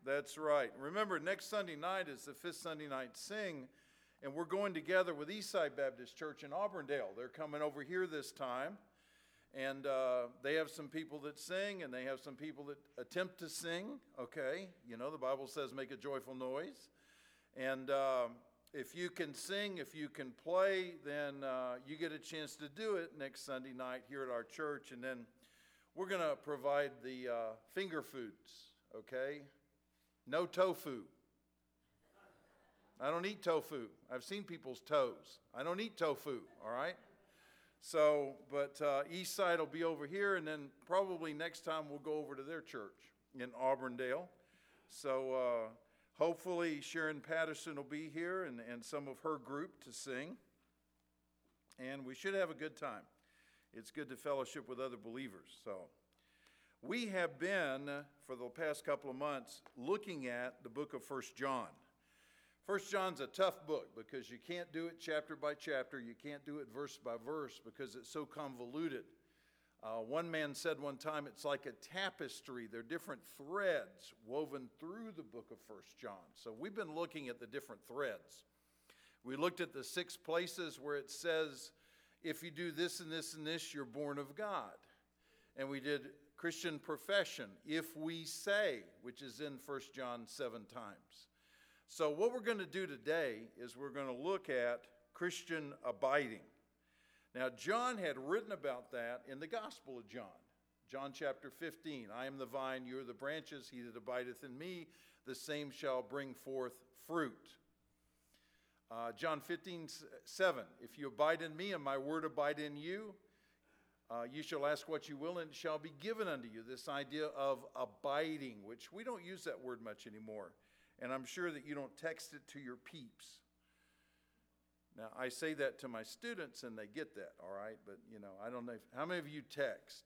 That's right. Remember, next Sunday night is the fifth Sunday night sing, and we're going together with Eastside Baptist Church in Auburndale. They're coming over here this time, and they have some people that sing, and they have some people that attempt to sing, okay? You know, the Bible says make a joyful noise. And if you can sing, if you can play, then you get a chance to do it next Sunday night here at our church. And then we're going to provide the finger foods, okay? No tofu. I don't eat tofu. I've seen people's toes. I don't eat tofu, all right? So, but Eastside will be over here, and then probably next time we'll go over to their church in Auburndale. So hopefully Sharon Patterson will be here and some of her group to sing. And we should have a good time. It's good to fellowship with other believers. So we have been, for the past couple of months, looking at the book of 1 John. 1 John's a tough book because you can't do it chapter by chapter. You can't do it verse by verse because it's so convoluted. One man said one time it's like a tapestry. There are different threads woven through the book of 1 John. So we've been looking at the different threads. We looked at the 6 places where it says, if you do this and this and this, you're born of God. And we did Christian profession, if we say, which is in 1 John 7 times. So what we're going to do today is we're going to look at Christian abiding. Now, John had written about that in the Gospel of John. John chapter 15, I am the vine, you are the branches, he that abideth in me, the same shall bring forth fruit. John 15:7, if you abide in me and my word abide in you, you shall ask what you will and it shall be given unto you. This idea of abiding, which we don't use that word much anymore. And I'm sure that you don't text it to your peeps. Now, I say that to my students and they get that, all right? But, you know, I don't know. How many of you text?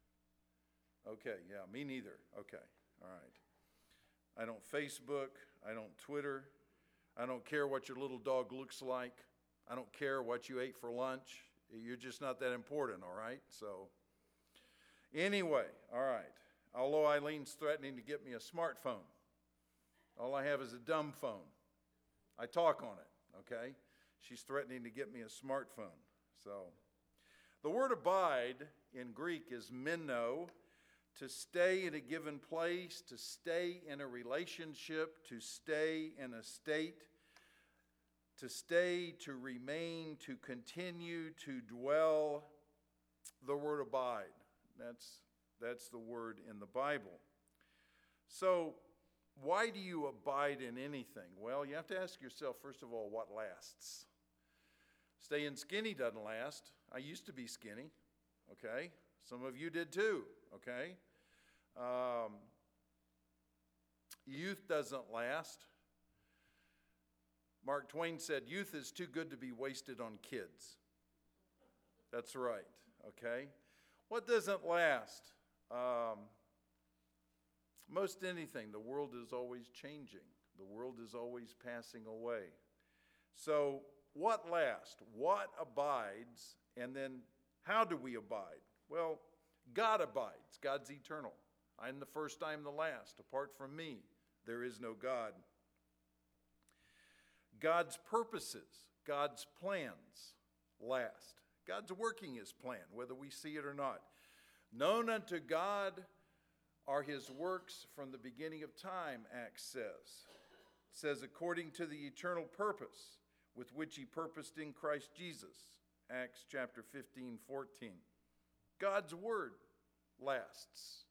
Okay, yeah, me neither. Okay, all right. I don't Facebook. I don't Twitter. I don't care what your little dog looks like. I don't care what you ate for lunch. You're just not that important, all right? So, anyway, all right. Although Eileen's threatening to get me a smartphone. All I have is a dumb phone. I talk on it, okay? She's threatening to get me a smartphone. So, the word abide in Greek is meno, to stay in a given place, to stay in a relationship, to stay in a state, to stay, to remain, to continue, to dwell. The word abide. That's the word in the Bible. So, why do you abide in anything? Well, you have to ask yourself, first of all, what lasts? Staying skinny doesn't last. I used to be skinny, okay? Some of you did too, okay? Youth doesn't last. Mark Twain said, youth is too good to be wasted on kids. That's right, okay? What doesn't last? Most anything. The world is always changing. The world is always passing away. So what lasts? What abides? And then how do we abide? Well, God abides. God's eternal. I am the first, I am the last. Apart from me, there is no God. God's purposes, God's plans last. God's working his plan, whether we see it or not. Known unto God are his works from the beginning of time, Acts says. It says, according to the eternal purpose with which he purposed in Christ Jesus, Acts chapter 15:14. God's word lasts.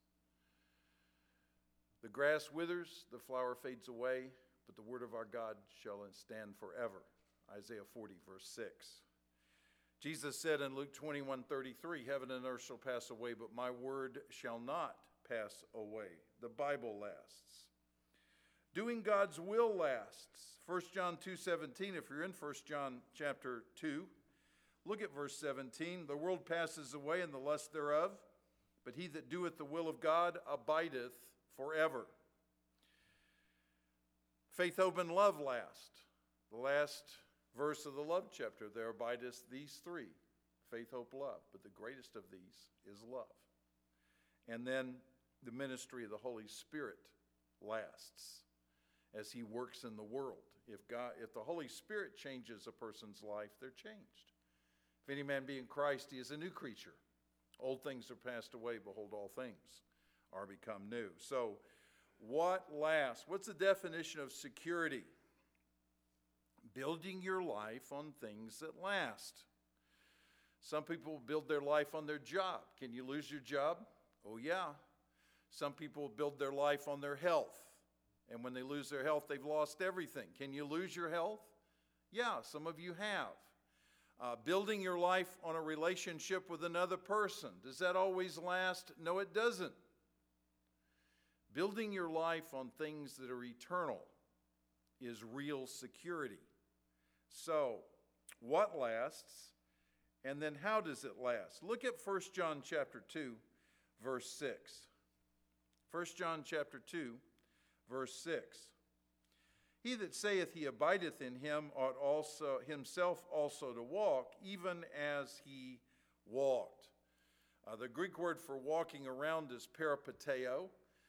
The grass withers, the flower fades away, but the word of our God shall stand forever. Isaiah 40, verse 6. Jesus said in Luke 21:33, heaven and earth shall pass away, but my word shall not pass away. The Bible lasts. Doing God's will lasts. 1 John 2:17, if you're in 1 John chapter 2, look at verse 17. The world passes away and the lust thereof, but he that doeth the will of God abideth forever. Faith, hope, and love last. The last verse of the love chapter, there abideth these three. Faith, hope, love. But the greatest of these is love. And then the ministry of the Holy Spirit lasts. as he works in the world. If the Holy Spirit changes a person's life, they're changed. If any man be in Christ, he is a new creature. Old things are passed away, behold, all things are become new. So, what lasts? What's the definition of security? Building your life on things that last. Some people build their life on their job. Can you lose your job? Oh, yeah. Some people build their life on their health. And when they lose their health, they've lost everything. Can you lose your health? Yeah, some of you have. Building your life on a relationship with another person. Does that always last? No, it doesn't. Building your life on things that are eternal is real security. So, what lasts? And then how does it last? Look at 1 John chapter 2, verse 6. 1 John chapter 2, verse 6. He that saith he abideth in him ought also himself also to walk, even as he walked. The Greek word for walking around is peripateo.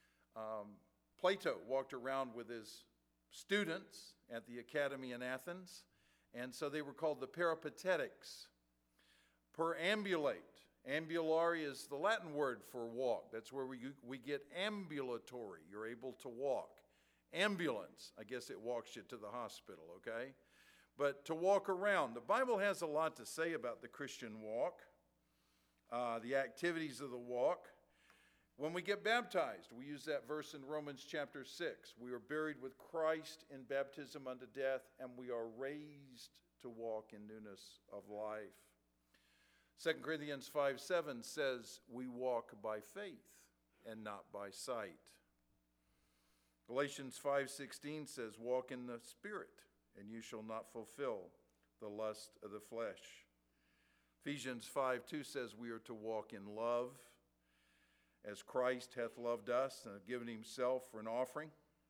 Plato walked around with his students at the academy in Athens, and so they were called the peripatetics. Perambulate. Ambulare is the Latin word for walk. That's where we get ambulatory. You're able to walk. Ambulance, I guess it walks you to the hospital, okay? But to walk around. The Bible has a lot to say about the Christian walk, the activities of the walk. When we get baptized, we use that verse in Romans chapter 6. We are buried with Christ in baptism unto death, and we are raised to walk in newness of life. 2 Corinthians 5:7 says, we walk by faith and not by sight. Galatians 5:16 says, walk in the Spirit, and you shall not fulfill the lust of the flesh. Ephesians 5:2 says we are to walk in love, as Christ hath loved us and hath given himself for an offering.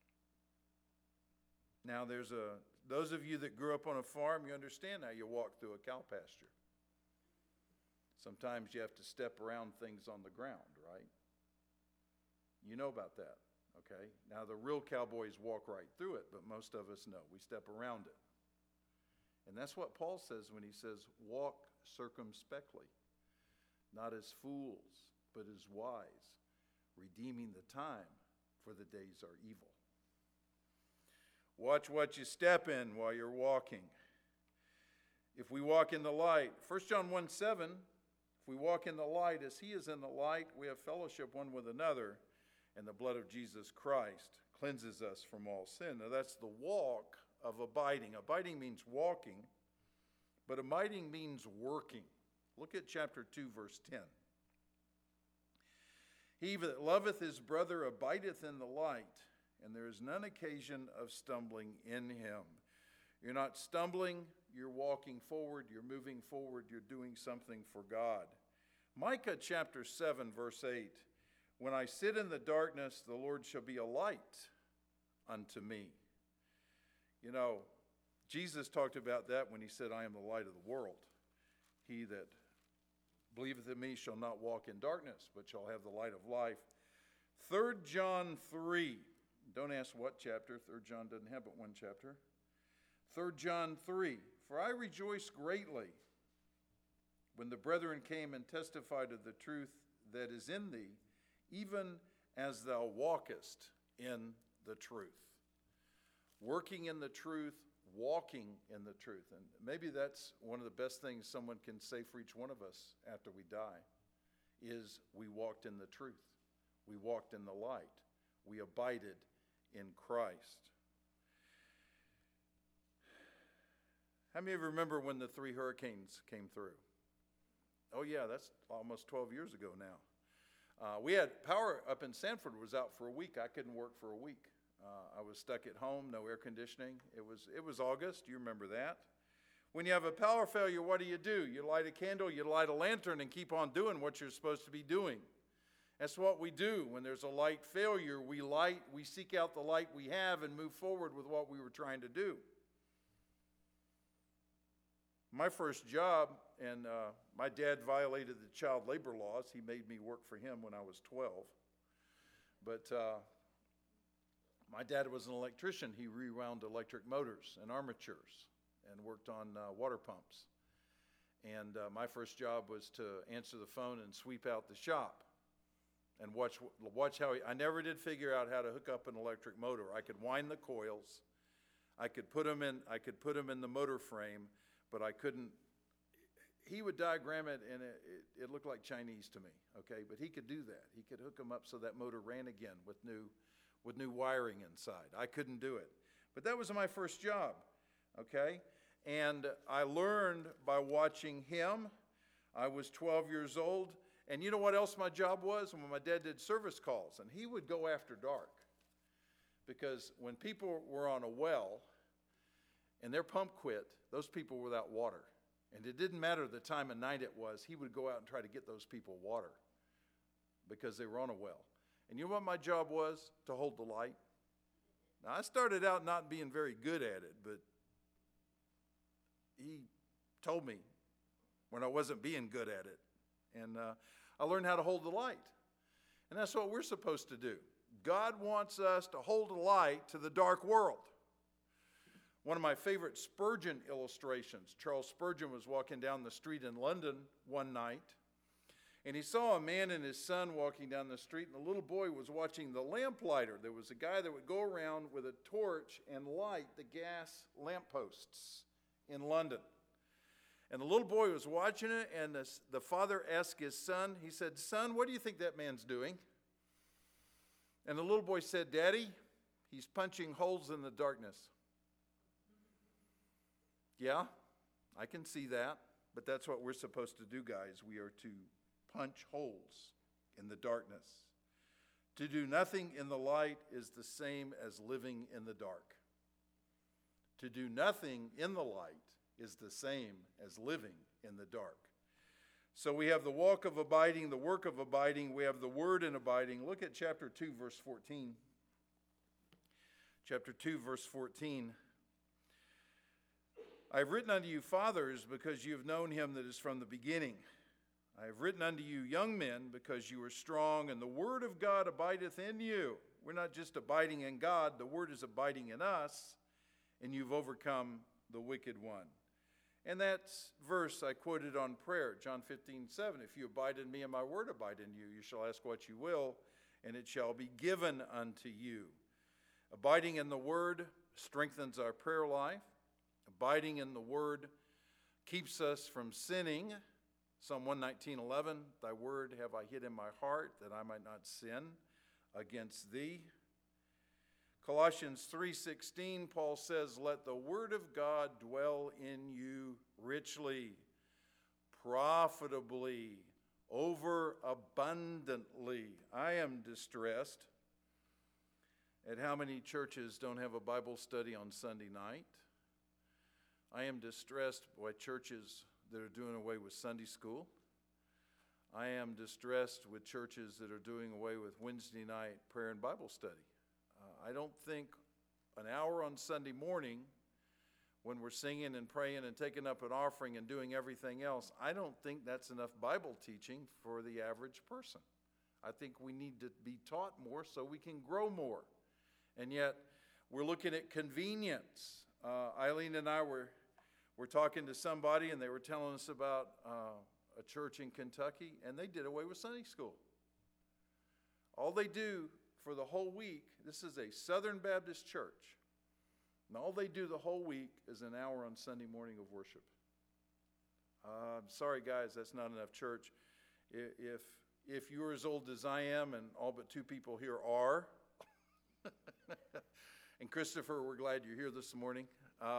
Now those of you that grew up on a farm, you understand how you walk through a cow pasture. Sometimes you have to step around things on the ground, right? You know about that, okay? Now the real cowboys walk right through it, but most of us know. We step around it. And that's what Paul says when he says, walk circumspectly, not as fools, but as wise, redeeming the time, for the days are evil. Watch what you step in while you're walking. If we walk in the light, 1 John 1:7, if we walk in the light as he is in the light, we have fellowship one with another, and the blood of Jesus Christ cleanses us from all sin. Now that's the walk of abiding. Abiding means walking, but abiding means working. Look at chapter 2, verse 10. He that loveth his brother abideth in the light, and there is none occasion of stumbling in him. You're not stumbling, you're walking forward, you're moving forward, you're doing something for God. Micah chapter 7, verse 8, when I sit in the darkness, the Lord shall be a light unto me. You know, Jesus talked about that when he said, I am the light of the world. He that believeth in me shall not walk in darkness, but shall have the light of life. 3 John 3. Don't ask what chapter. 3 John doesn't have but one chapter. 3 John 3. For I rejoice greatly when the brethren came and testified of the truth that is in thee, even as thou walkest in the truth. Working in the truth, walking in the truth. And maybe that's one of the best things someone can say for each one of us after we die, is we walked in the truth. We walked in the light. We abided in Christ. How many of you remember when the 3 hurricanes came through? Oh yeah, that's almost 12 years ago now. We had power up in Sanford was out for a week. I couldn't work for a week. I was stuck at home, no air conditioning. It was August. You remember that? When you have a power failure, what do? You light a candle, you light a lantern, and keep on doing what you're supposed to be doing. That's what we do. When there's a light failure, we seek out the light we have and move forward with what we were trying to do. My first job, and my dad violated the child labor laws. He made me work for him when I was 12. But My dad was an electrician. He rewound electric motors and armatures and worked on water pumps. And my first job was to answer the phone and sweep out the shop and watch how I never did figure out how to hook up an electric motor. I could wind the coils. I could put them in the motor frame, but I couldn't. He would diagram it, and it looked like Chinese to me, okay? But he could do that. He could hook them up so that motor ran again with new wiring inside. I couldn't do it. But that was my first job, okay? And I learned by watching him. I was 12 years old. And you know what else my job was? When my dad did service calls, and he would go after dark. Because when people were on a well and their pump quit, those people were without water. And it didn't matter the time of night it was, he would go out and try to get those people water because they were on a well. And you know what my job was? To hold the light. Now, I started out not being very good at it, but he told me when I wasn't being good at it. And I learned how to hold the light. And that's what we're supposed to do. God wants us to hold a light to the dark world. One of my favorite Spurgeon illustrations, Charles Spurgeon was walking down the street in London one night, and he saw a man and his son walking down the street, and the little boy was watching the lamplighter. There was a guy that would go around with a torch and light the gas lampposts in London. And the little boy was watching it, and the father asked his son, he said, "Son, what do you think that man's doing?" And the little boy said, "Daddy, he's punching holes in the darkness." Yeah, I can see that, but that's what we're supposed to do, guys. We are to punch holes in the darkness. To do nothing in the light is the same as living in the dark. To do nothing in the light is the same as living in the dark. So we have the walk of abiding, the work of abiding. We have the word in abiding. Look at chapter 2, verse 14. Chapter 2, verse 14. I have written unto you, fathers, because you have known him that is from the beginning. I have written unto you, young men, because you are strong, and the word of God abideth in you. We're not just abiding in God, the word is abiding in us, and you've overcome the wicked one. And that verse I quoted on prayer, John 15:7. If you abide in me and my word abide in you, you shall ask what you will, and it shall be given unto you. Abiding in the word strengthens our prayer life. Abiding in the word keeps us from sinning. Psalm 119:11, thy word have I hid in my heart, that I might not sin against thee. Colossians 3:16, Paul says, let the word of God dwell in you richly, profitably, overabundantly. I am distressed at how many churches don't have a Bible study on Sunday night. I am distressed by churches that are doing away with Sunday school. I am distressed with churches that are doing away with Wednesday night prayer and Bible study. I don't think an hour on Sunday morning when we're singing and praying and taking up an offering and doing everything else, I don't think that's enough Bible teaching for the average person. I think we need to be taught more so we can grow more. And yet, we're looking at convenience. Eileen and I were talking to somebody, and they were telling us about a church in Kentucky, and they did away with Sunday school. All they do for the whole week, this is a Southern Baptist church, and all they do the whole week is an hour on Sunday morning of worship. I'm sorry, guys, that's not enough church. If you're as old as I am, and all but two people here are, and Christopher, we're glad you're here this morning.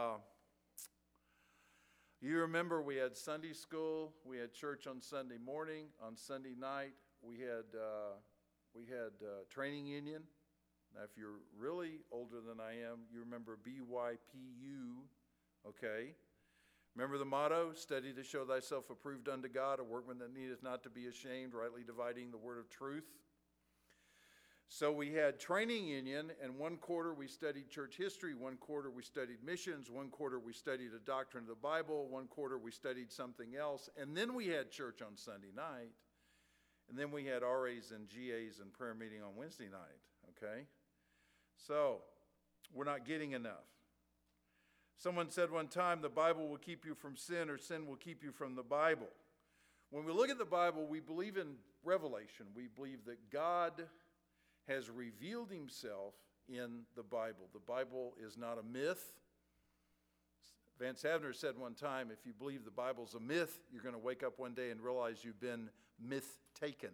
You remember we had Sunday school, we had church on Sunday morning, on Sunday night we had training union. Now, if you're really older than I am, you remember BYPU, okay? Remember the motto, study to show thyself approved unto God, a workman that needeth not to be ashamed, rightly dividing the word of truth. So we had training union, and one quarter we studied church history, one quarter we studied missions, one quarter we studied a doctrine of the Bible, one quarter we studied something else, and then we had church on Sunday night, and then we had RAs and GAs and prayer meeting on Wednesday night, okay? So, we're not getting enough. Someone said one time, the Bible will keep you from sin, or sin will keep you from the Bible. When we look at the Bible, we believe in revelation. We believe that God has revealed himself in the Bible. The Bible is not a myth. Vance Havner said one time, if you believe the Bible's a myth, you're going to wake up one day and realize you've been myth-taken.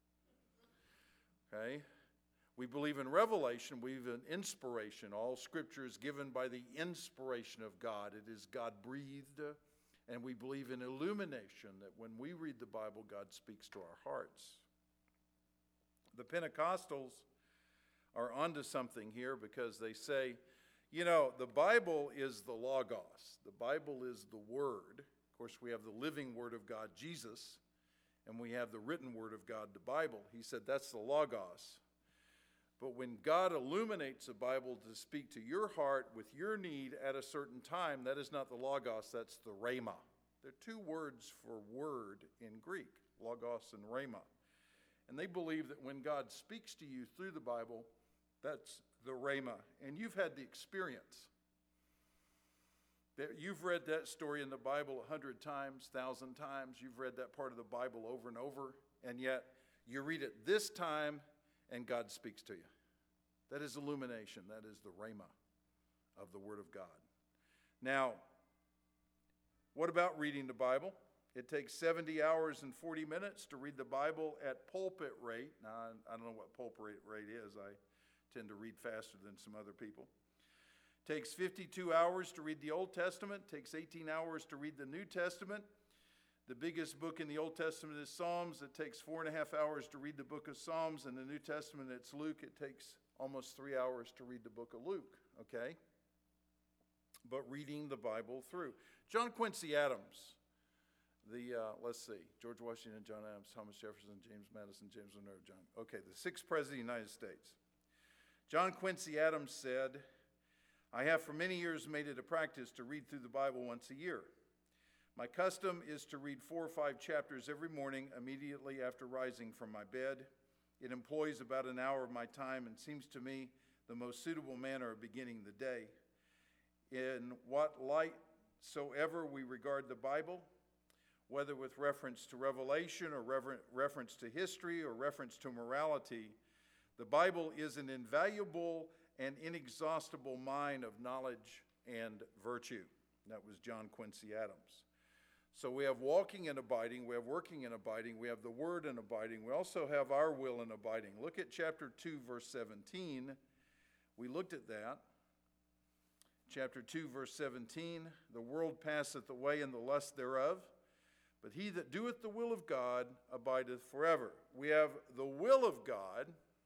Okay? We believe in revelation. We believe in inspiration. All Scripture is given by the inspiration of God. It is God-breathed. And we believe in illumination, that when we read the Bible, God speaks to our hearts. The Pentecostals are onto something here, because they say, you know, the Bible is the Logos. The Bible is the Word. Of course, we have the living Word of God, Jesus, and we have the written Word of God, the Bible. He said that's the Logos. But when God illuminates the Bible to speak to your heart with your need at a certain time, that is not the Logos, that's the Rhema. There are two words for word in Greek, Logos and Rhema. And they believe that when God speaks to you through the Bible, that's the Rhema. And you've had the experience. You've read that story in the Bible 100 times, 1,000 times. You've read that part of the Bible over and over. And yet, you read it this time, and God speaks to you. That is illumination. That is the Rhema of the Word of God. Now, what about reading the Bible? It takes 70 hours and 40 minutes to read the Bible at pulpit rate. Now, I don't know what pulpit rate is. I tend to read faster than some other people. It takes 52 hours to read the Old Testament. It takes 18 hours to read the New Testament. The biggest book in the Old Testament is Psalms. It takes 4.5 hours to read the book of Psalms. In the New Testament, it's Luke. It takes almost 3 hours to read the book of Luke, okay? But reading the Bible through. John Quincy Adams, George Washington, John Adams, Thomas Jefferson, James Madison, James Monroe, the sixth president of the United States. John Quincy Adams said, I have for many years made it a practice to read through the Bible once a year. My custom is to read 4 or 5 chapters every morning immediately after rising from my bed. It employs about an hour of my time and seems to me the most suitable manner of beginning the day. In what light soever we regard the Bible, whether with reference to revelation or reference to history or reference to morality, the Bible is an invaluable and inexhaustible mine of knowledge and virtue. That was John Quincy Adams. So we have walking and abiding, we have working and abiding, we have the word and abiding, we also have our will and abiding. Look at chapter 2, verse 17. We looked at that. Chapter 2, verse 17, the world passeth away and the lust thereof, but he that doeth the will of God abideth forever. We have the will of God.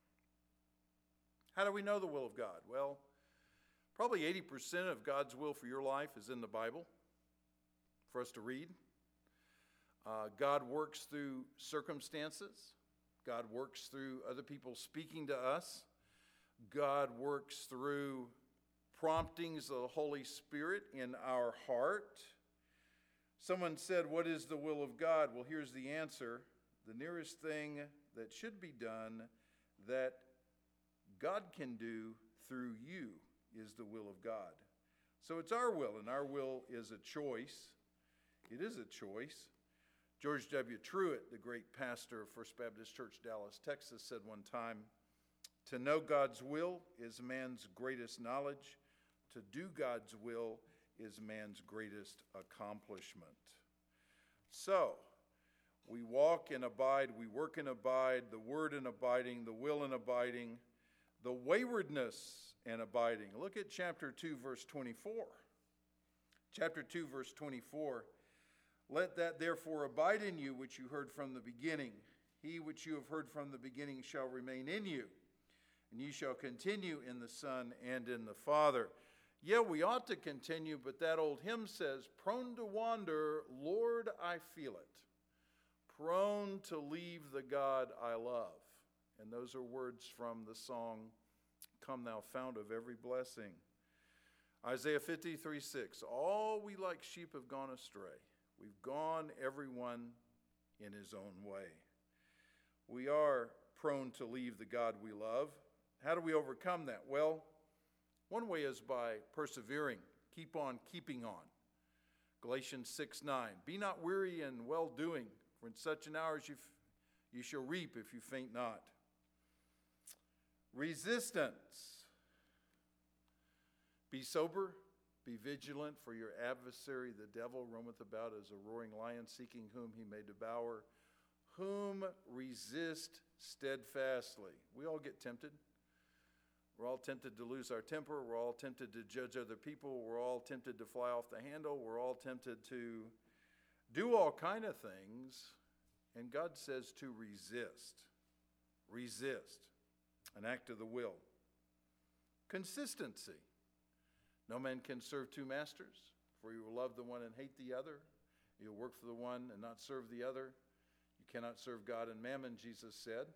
How do we know the will of God? Well, probably 80% of God's will for your life is in the Bible for us to read. God works through circumstances. God works through other people speaking to us. God works through promptings of the Holy Spirit in our heart. Someone said, what is the will of God? Well, here's the answer. The nearest thing that should be done that God can do through you is the will of God. So it's our will, and our will is a choice. It is a choice. George W. Truett, the great pastor of First Baptist Church, Dallas, Texas, said one time, to know God's will is man's greatest knowledge. To do God's will is man's greatest accomplishment. So, we walk and abide, we work and abide, the word and abiding, the will and abiding, the waywardness and abiding. Look at chapter 2, verse 24. Chapter 2, verse 24. Let that therefore abide in you which you heard from the beginning. He which you have heard from the beginning shall remain in you, and ye shall continue in the Son and in the Father. Yeah, we ought to continue, but that old hymn says, prone to wander, Lord, I feel it. Prone to leave the God I love. And those are words from the song, Come Thou Fount of Every Blessing. Isaiah 53:6, all we like sheep have gone astray. We've gone everyone in his own way. We are prone to leave the God we love. How do we overcome that? Well, one way is by persevering. Keep on keeping on. Galatians 6:9. Be not weary in well-doing, for in such an hour as you shall reap if you faint not. Resistance. Be sober, be vigilant, for your adversary, the devil, roameth about as a roaring lion, seeking whom he may devour. Whom resist steadfastly. We all get tempted. We're all tempted to lose our temper. We're all tempted to judge other people. We're all tempted to fly off the handle. We're all tempted to do all kind of things. And God says to resist. Resist. An act of the will. Consistency. No man can serve two masters, for you will love the one and hate the other. You'll work for the one and not serve the other. You cannot serve God and mammon, Jesus said.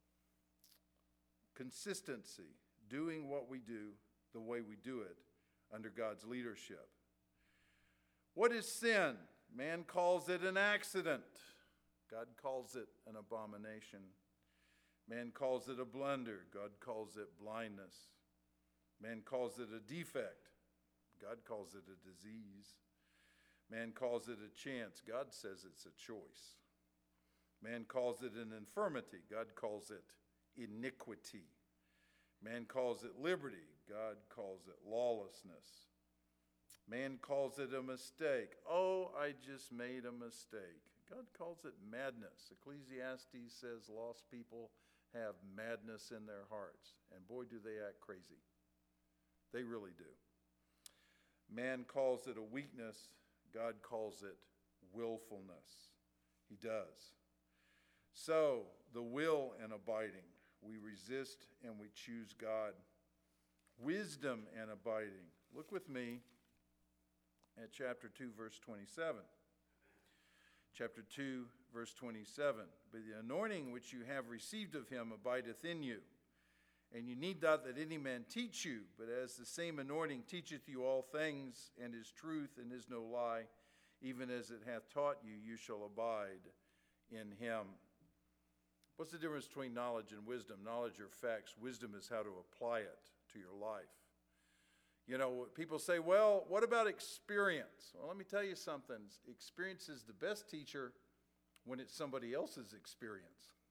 Consistency. Doing what we do the way we do it under God's leadership. What is sin? Man calls it an accident. God calls it an abomination. Man calls it a blunder. God calls it blindness. Man calls it a defect. God calls it a disease. Man calls it a chance. God says it's a choice. Man calls it an infirmity. God calls it iniquity. Man calls it liberty. God calls it lawlessness. Man calls it a mistake. Oh, I just made a mistake. God calls it madness. Ecclesiastes says lost people have madness in their hearts. And boy, do they act crazy. They really do. Man calls it a weakness. God calls it willfulness. He does. So, the will and abiding. We resist and we choose God. Wisdom and abiding. Look with me at chapter 2, verse 27. Chapter 2, verse 27. But the anointing which you have received of him abideth in you. And you need not that any man teach you, but as the same anointing teacheth you all things, and is truth, and is no lie, even as it hath taught you, you shall abide in him. What's the difference between knowledge and wisdom? Knowledge are facts. Wisdom is how to apply it to your life. You know, people say, well, what about experience? Well, let me tell you something. Experience is the best teacher when it's somebody else's experience.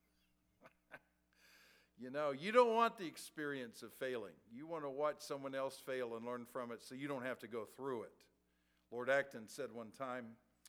You know, you don't want the experience of failing. You want to watch someone else fail and learn from it so you don't have to go through it. Lord Acton said one time,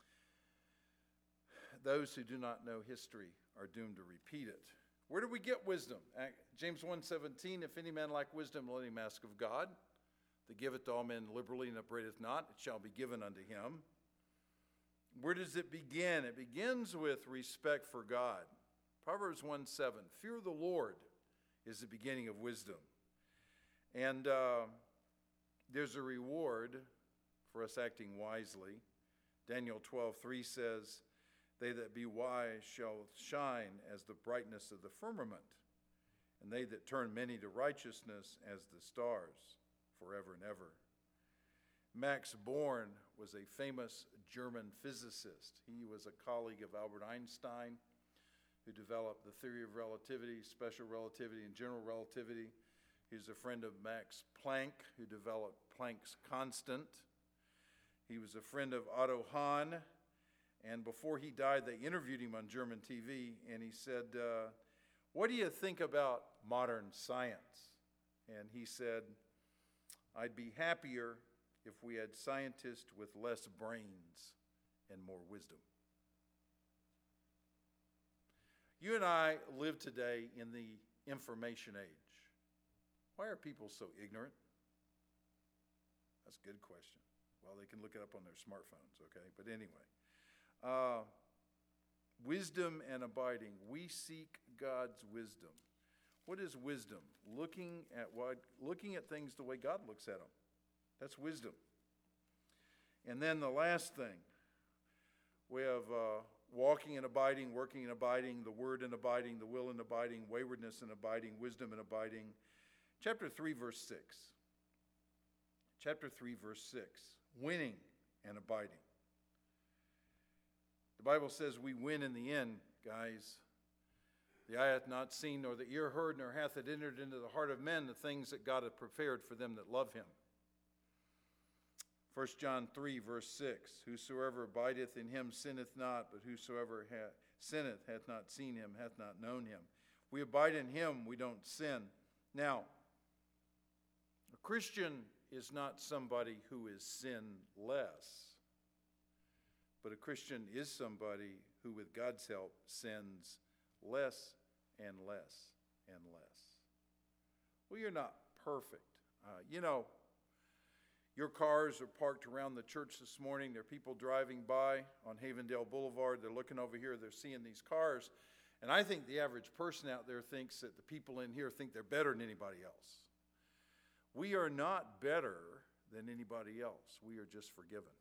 those who do not know history are doomed to repeat it. Where do we get wisdom? James 1:17, if any man lack wisdom, let him ask of God, that giveth to all men liberally and upbraideth not, it shall be given unto him. Where does it begin? It begins with respect for God. Proverbs 1:7, fear of the Lord is the beginning of wisdom. And there's a reward for us acting wisely. Daniel 12:3 says, they that be wise shall shine as the brightness of the firmament, and they that turn many to righteousness as the stars forever and ever. Max Born was a famous German physicist. He was a colleague of Albert Einstein, who developed the theory of relativity, special relativity, and general relativity. He's a friend of Max Planck, who developed Planck's constant. He was a friend of Otto Hahn, and before he died, they interviewed him on German TV, and he said, what do you think about modern science? And he said, I'd be happier if we had scientists with less brains and more wisdom. You and I live today in the information age. Why are people so ignorant? That's a good question. Well, they can look it up on their smartphones, okay? But anyway, wisdom and abiding. We seek God's wisdom. What is wisdom? Looking at things the way God looks at them. That's wisdom. And then the last thing, we have walking and abiding, working and abiding, the word and abiding, the will and abiding, waywardness and abiding, wisdom and abiding. Chapter 3, verse 6. Chapter 3, verse 6. Winning and abiding. The Bible says we win in the end, guys. The eye hath not seen, nor the ear heard, nor hath it entered into the heart of men the things that God hath prepared for them that love him. 1 John 3, verse 6, whosoever abideth in him sinneth not, but whosoever sinneth hath not seen him, hath not known him. We abide in him, we don't sin. Now, a Christian is not somebody who is sinless, but a Christian is somebody who, with God's help, sins less and less and less. Well, you're not perfect. Your cars are parked around the church this morning. There are people driving by on Havendale Boulevard. They're looking over here. They're seeing these cars. And I think the average person out there thinks that the people in here think they're better than anybody else. We are not better than anybody else. We are just forgiven.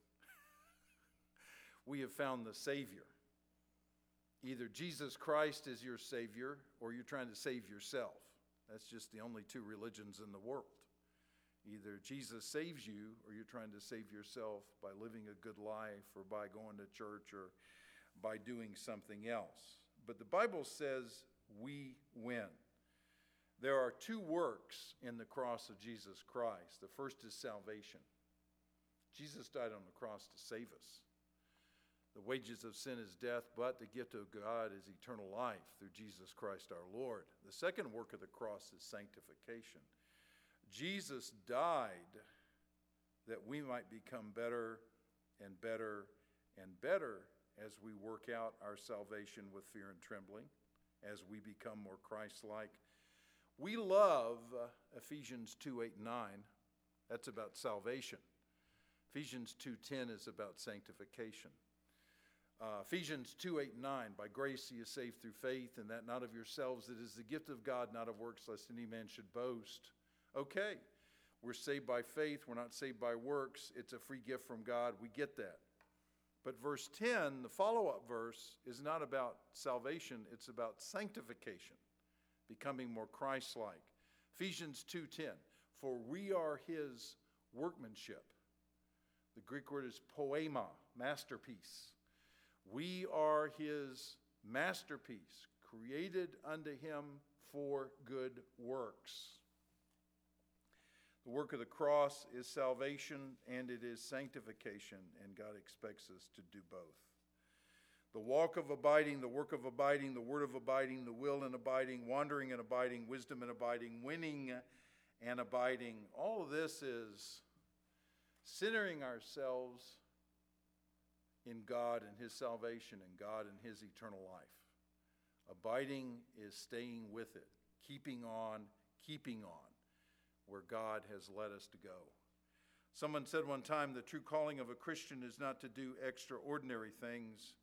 We have found the Savior. Either Jesus Christ is your Savior or you're trying to save yourself. That's just the only two religions in the world. Either Jesus saves you or you're trying to save yourself by living a good life or by going to church or by doing something else. But the Bible says we win. There are two works in the cross of Jesus Christ. The first is salvation. Jesus died on the cross to save us. The wages of sin is death, but the gift of God is eternal life through Jesus Christ our Lord. The second work of the cross is sanctification. Jesus died that we might become better and better and better as we work out our salvation with fear and trembling, as we become more Christ-like. We love Ephesians 2, 8, and 9. That's about salvation. Ephesians 2:10 is about sanctification. Ephesians 2, 8, and 9, by grace ye are saved through faith, and that not of yourselves, it is the gift of God, not of works, lest any man should boast. Okay, we're saved by faith, we're not saved by works, it's a free gift from God, we get that. But verse 10, the follow-up verse, is not about salvation, it's about sanctification, becoming more Christ-like. Ephesians 2:10, for we are his workmanship. The Greek word is poema, masterpiece. We are his masterpiece, created unto him for good works. The work of the cross is salvation and it is sanctification, and God expects us to do both. The walk of abiding, the work of abiding, the word of abiding, the will in abiding, wandering and abiding, wisdom and abiding, winning and abiding, all of this is centering ourselves in God and his salvation and God and his eternal life. Abiding is staying with it, keeping on where God has led us to go. Someone said one time, the true calling of a Christian is not to do extraordinary things,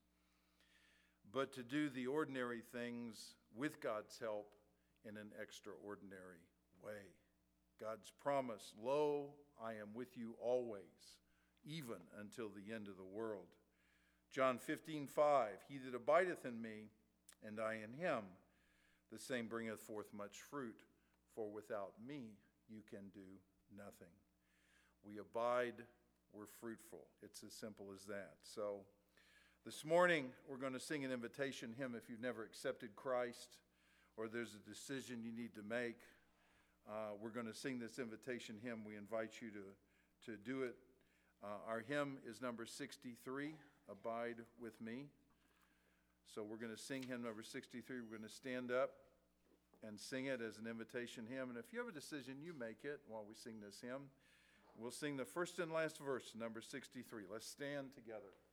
but to do the ordinary things with God's help in an extraordinary way. God's promise, lo, I am with you always, even until the end of the world. John 15:5, he that abideth in me, and I in him, the same bringeth forth much fruit, for without me you can do nothing. We abide, we're fruitful. It's as simple as that. So this morning we're going to sing an invitation hymn if you've never accepted Christ or there's a decision you need to make. We're going to sing this invitation hymn. We invite you to do it. Our hymn is number 63, Abide With Me. So we're going to sing hymn number 63. We're going to stand up and sing it as an invitation hymn. And if you have a decision, you make it while we sing this hymn. We'll sing the first and last verse, number 63. Let's stand together.